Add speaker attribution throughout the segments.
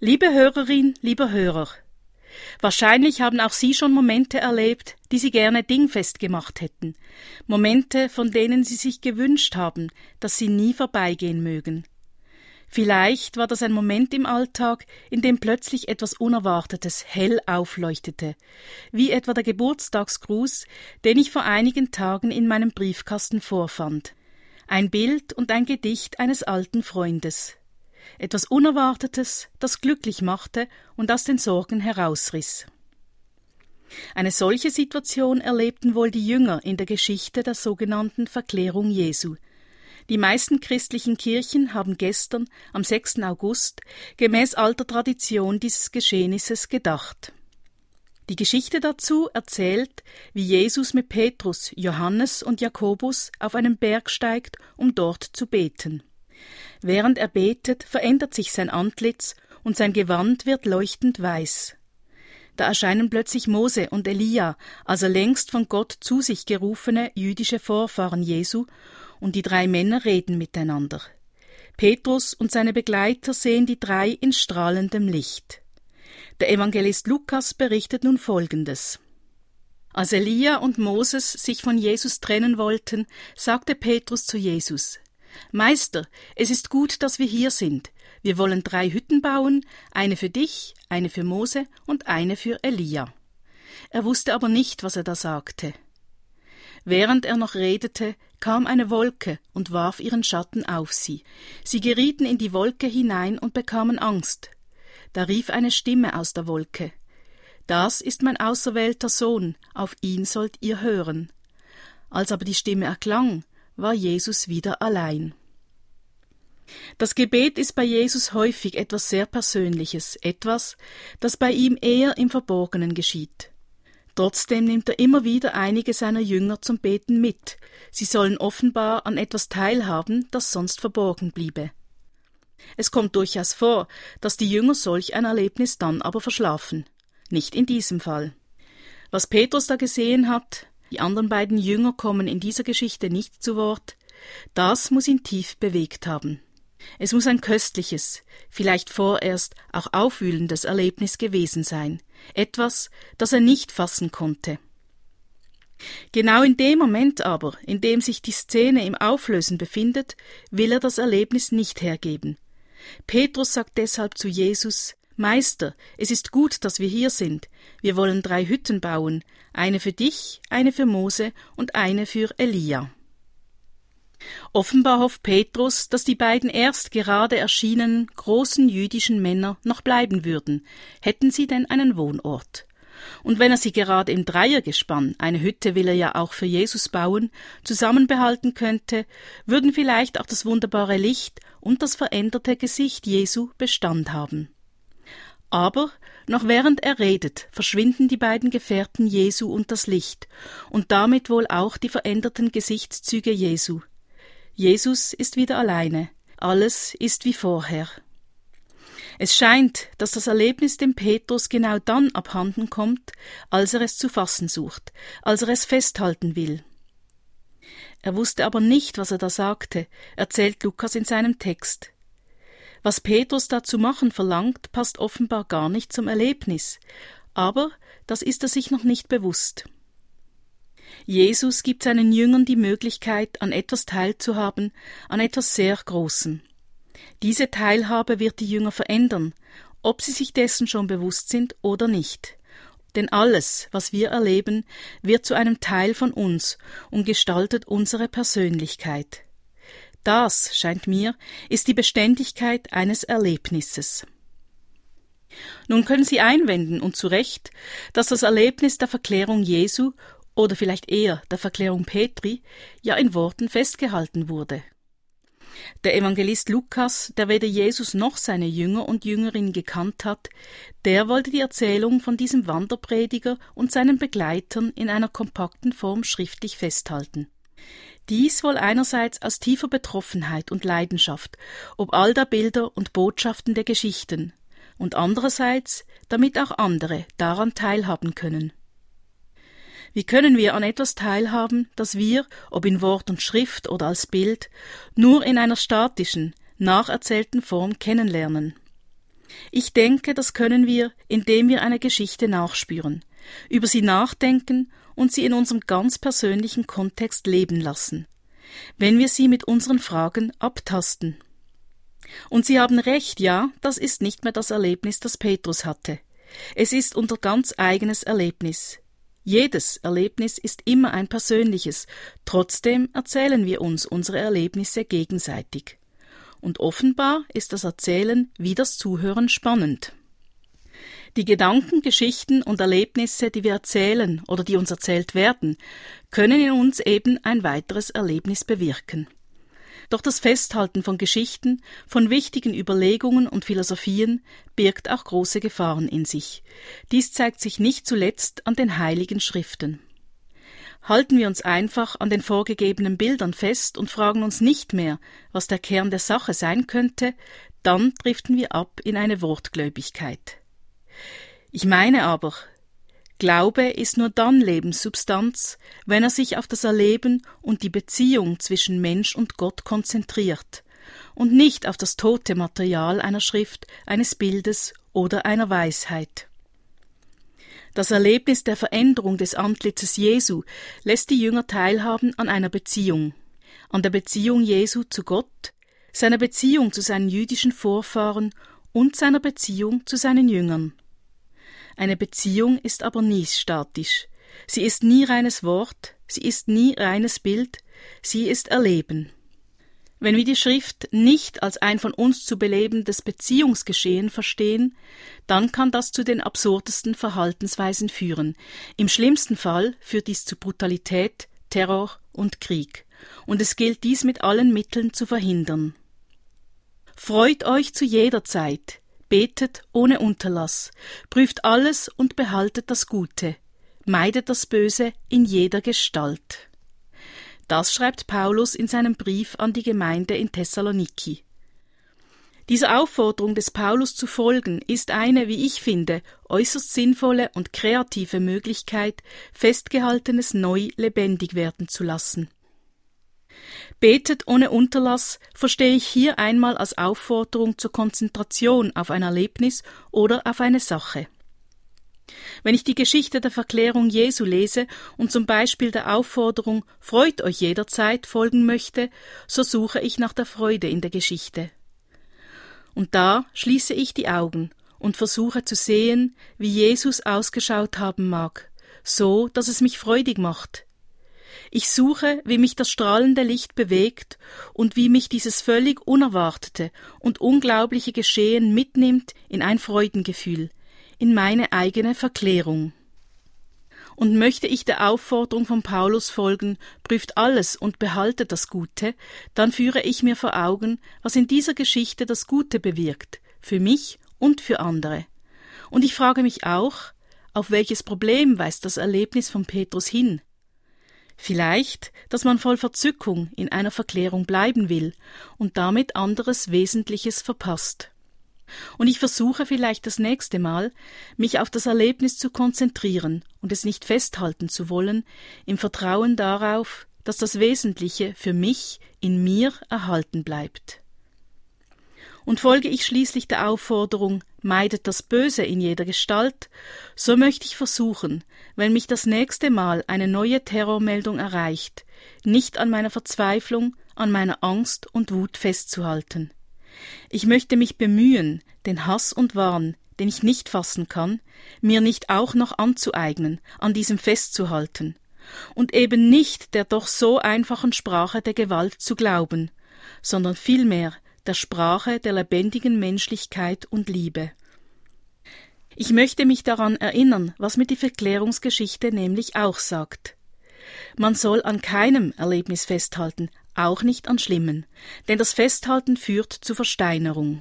Speaker 1: Liebe Hörerin, lieber Hörer, wahrscheinlich haben auch Sie schon Momente erlebt, die Sie gerne dingfest gemacht hätten, Momente, von denen Sie sich gewünscht haben, dass sie nie vorbeigehen mögen. Vielleicht war das ein Moment im Alltag, in dem plötzlich etwas Unerwartetes hell aufleuchtete, wie etwa der Geburtstagsgruß, den ich vor einigen Tagen in meinem Briefkasten vorfand. Ein Bild und ein Gedicht eines alten Freundes. Etwas Unerwartetes, das glücklich machte und aus den Sorgen herausriss. Eine solche Situation erlebten wohl die Jünger in der Geschichte der sogenannten Verklärung Jesu. Die meisten christlichen Kirchen haben gestern, am 6. August, gemäß alter Tradition dieses Geschehnisses gedacht. Die Geschichte dazu erzählt, wie Jesus mit Petrus, Johannes und Jakobus auf einen Berg steigt, um dort zu beten. Während er betet, verändert sich sein Antlitz und sein Gewand wird leuchtend weiß. Da erscheinen plötzlich Mose und Elia, also längst von Gott zu sich gerufene jüdische Vorfahren Jesu, und die 3 Männer reden miteinander. Petrus und seine Begleiter sehen die 3 in strahlendem Licht. Der Evangelist Lukas berichtet nun Folgendes. Als Elia und Moses sich von Jesus trennen wollten, sagte Petrus zu Jesus: »Meister, es ist gut, dass wir hier sind. Wir wollen 3 Hütten bauen, eine für dich, eine für Mose und eine für Elia.« Er wusste aber nicht, was er da sagte. Während er noch redete, kam eine Wolke und warf ihren Schatten auf sie. Sie gerieten in die Wolke hinein und bekamen Angst. Da rief eine Stimme aus der Wolke: »Das ist mein auserwählter Sohn, auf ihn sollt ihr hören.« Als aber die Stimme erklang, war Jesus wieder allein. Das Gebet ist bei Jesus häufig etwas sehr Persönliches, etwas, das bei ihm eher im Verborgenen geschieht. Trotzdem nimmt er immer wieder einige seiner Jünger zum Beten mit. Sie sollen offenbar an etwas teilhaben, das sonst verborgen bliebe. Es kommt durchaus vor, dass die Jünger solch ein Erlebnis dann aber verschlafen. Nicht in diesem Fall. Was Petrus da gesehen hat, die anderen beiden Jünger kommen in dieser Geschichte nicht zu Wort, das muss ihn tief bewegt haben. Es muss ein köstliches, vielleicht vorerst auch aufwühlendes Erlebnis gewesen sein, etwas, das er nicht fassen konnte. Genau in dem Moment aber, in dem sich die Szene im Auflösen befindet, will er das Erlebnis nicht hergeben. Petrus sagt deshalb zu Jesus: »Meister, es ist gut, dass wir hier sind. Wir wollen 3 Hütten bauen, eine für dich, eine für Mose und eine für Elia.« Offenbar hofft Petrus, dass die beiden erst gerade erschienenen großen jüdischen Männer noch bleiben würden, hätten sie denn einen Wohnort. Und wenn er sie gerade im Dreiergespann, eine Hütte will er ja auch für Jesus bauen, zusammenbehalten könnte, würden vielleicht auch das wunderbare Licht und das veränderte Gesicht Jesu Bestand haben. Aber noch während er redet, verschwinden die beiden Gefährten Jesu und das Licht und damit wohl auch die veränderten Gesichtszüge Jesu. Jesus ist wieder alleine, alles ist wie vorher. Es scheint, dass das Erlebnis dem Petrus genau dann abhanden kommt, als er es zu fassen sucht, als er es festhalten will. Er wusste aber nicht, was er da sagte, erzählt Lukas in seinem Text. Was Petrus da zu machen verlangt, passt offenbar gar nicht zum Erlebnis, aber das ist er sich noch nicht bewusst. Jesus gibt seinen Jüngern die Möglichkeit, an etwas teilzuhaben, an etwas sehr Großem. Diese Teilhabe wird die Jünger verändern, ob sie sich dessen schon bewusst sind oder nicht. Denn alles, was wir erleben, wird zu einem Teil von uns und gestaltet unsere Persönlichkeit. Das, scheint mir, ist die Beständigkeit eines Erlebnisses. Nun können Sie einwenden, und zu Recht, dass das Erlebnis der Verklärung Jesu oder vielleicht eher der Verklärung Petri ja in Worten festgehalten wurde. Der Evangelist Lukas, der weder Jesus noch seine Jünger und Jüngerinnen gekannt hat, der wollte die Erzählung von diesem Wanderprediger und seinen Begleitern in einer kompakten Form schriftlich festhalten. Dies wohl einerseits aus tiefer Betroffenheit und Leidenschaft, ob all der Bilder und Botschaften der Geschichten, und andererseits, damit auch andere daran teilhaben können. Wie können wir an etwas teilhaben, das wir, ob in Wort und Schrift oder als Bild, nur in einer statischen, nacherzählten Form kennenlernen? Ich denke, das können wir, indem wir eine Geschichte nachspüren, über sie nachdenken und sie in unserem ganz persönlichen Kontext leben lassen, wenn wir sie mit unseren Fragen abtasten. Und Sie haben recht, ja, das ist nicht mehr das Erlebnis, das Petrus hatte. Es ist unser ganz eigenes Erlebnis. Jedes Erlebnis ist immer ein persönliches, trotzdem erzählen wir uns unsere Erlebnisse gegenseitig. Und offenbar ist das Erzählen wie das Zuhören spannend. Die Gedanken, Geschichten und Erlebnisse, die wir erzählen oder die uns erzählt werden, können in uns eben ein weiteres Erlebnis bewirken. Doch das Festhalten von Geschichten, von wichtigen Überlegungen und Philosophien birgt auch große Gefahren in sich. Dies zeigt sich nicht zuletzt an den Heiligen Schriften. Halten wir uns einfach an den vorgegebenen Bildern fest und fragen uns nicht mehr, was der Kern der Sache sein könnte, dann driften wir ab in eine Wortgläubigkeit. Ich meine aber, Glaube ist nur dann Lebenssubstanz, wenn er sich auf das Erleben und die Beziehung zwischen Mensch und Gott konzentriert und nicht auf das tote Material einer Schrift, eines Bildes oder einer Weisheit. Das Erlebnis der Veränderung des Antlitzes Jesu lässt die Jünger teilhaben an einer Beziehung, an der Beziehung Jesu zu Gott, seiner Beziehung zu seinen jüdischen Vorfahren und seiner Beziehung zu seinen Jüngern. Eine Beziehung ist aber nie statisch. Sie ist nie reines Wort, sie ist nie reines Bild, sie ist Erleben. Wenn wir die Schrift nicht als ein von uns zu belebendes Beziehungsgeschehen verstehen, dann kann das zu den absurdesten Verhaltensweisen führen. Im schlimmsten Fall führt dies zu Brutalität, Terror und Krieg. Und es gilt dies mit allen Mitteln zu verhindern. Freut euch zu jeder Zeit, betet ohne Unterlass, prüft alles und behaltet das Gute, meidet das Böse in jeder Gestalt. Das schreibt Paulus in seinem Brief an die Gemeinde in Thessaloniki. Dieser Aufforderung des Paulus zu folgen ist eine, wie ich finde, äußerst sinnvolle und kreative Möglichkeit, Festgehaltenes neu lebendig werden zu lassen. Betet ohne Unterlass verstehe ich hier einmal als Aufforderung zur Konzentration auf ein Erlebnis oder auf eine Sache. Wenn ich die Geschichte der Verklärung Jesu lese und zum Beispiel der Aufforderung »Freut euch jederzeit« folgen möchte, so suche ich nach der Freude in der Geschichte. Und da schließe ich die Augen und versuche zu sehen, wie Jesus ausgeschaut haben mag, so, dass es mich freudig macht. Ich suche, wie mich das strahlende Licht bewegt und wie mich dieses völlig unerwartete und unglaubliche Geschehen mitnimmt in ein Freudengefühl, in meine eigene Verklärung. Und möchte ich der Aufforderung von Paulus folgen, prüft alles und behaltet das Gute, dann führe ich mir vor Augen, was in dieser Geschichte das Gute bewirkt, für mich und für andere. Und ich frage mich auch, auf welches Problem weist das Erlebnis von Petrus hin? Vielleicht, dass man voll Verzückung in einer Verklärung bleiben will und damit anderes Wesentliches verpasst. Und ich versuche vielleicht das nächste Mal, mich auf das Erlebnis zu konzentrieren und es nicht festhalten zu wollen, im Vertrauen darauf, dass das Wesentliche für mich in mir erhalten bleibt. Und folge ich schließlich der Aufforderung, meidet das Böse in jeder Gestalt, so möchte ich versuchen, wenn mich das nächste Mal eine neue Terrormeldung erreicht, nicht an meiner Verzweiflung, an meiner Angst und Wut festzuhalten. Ich möchte mich bemühen, den Hass und Wahn, den ich nicht fassen kann, mir nicht auch noch anzueignen, an diesem festzuhalten, und eben nicht der doch so einfachen Sprache der Gewalt zu glauben, sondern vielmehr der Sprache der lebendigen Menschlichkeit und Liebe. Ich möchte mich daran erinnern, was mir die Verklärungsgeschichte nämlich auch sagt. Man soll an keinem Erlebnis festhalten, auch nicht an schlimmen, denn das Festhalten führt zu Versteinerung.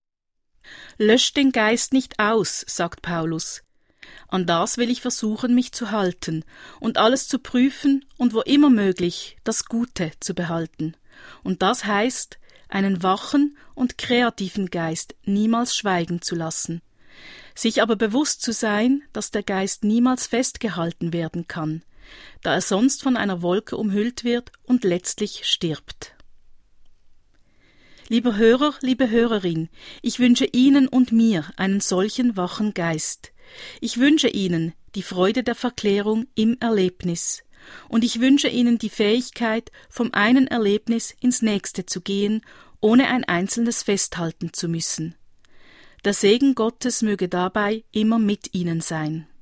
Speaker 1: Löscht den Geist nicht aus, sagt Paulus. An das will ich versuchen, mich zu halten und alles zu prüfen und wo immer möglich das Gute zu behalten. Und das heißt, einen wachen und kreativen Geist niemals schweigen zu lassen, sich aber bewusst zu sein, dass der Geist niemals festgehalten werden kann, da er sonst von einer Wolke umhüllt wird und letztlich stirbt. Lieber Hörer, liebe Hörerin, ich wünsche Ihnen und mir einen solchen wachen Geist. Ich wünsche Ihnen die Freude der Verklärung im Erlebnis. Und ich wünsche Ihnen die Fähigkeit, vom einen Erlebnis ins nächste zu gehen, ohne ein einzelnes festhalten zu müssen. Der Segen Gottes möge dabei immer mit Ihnen sein.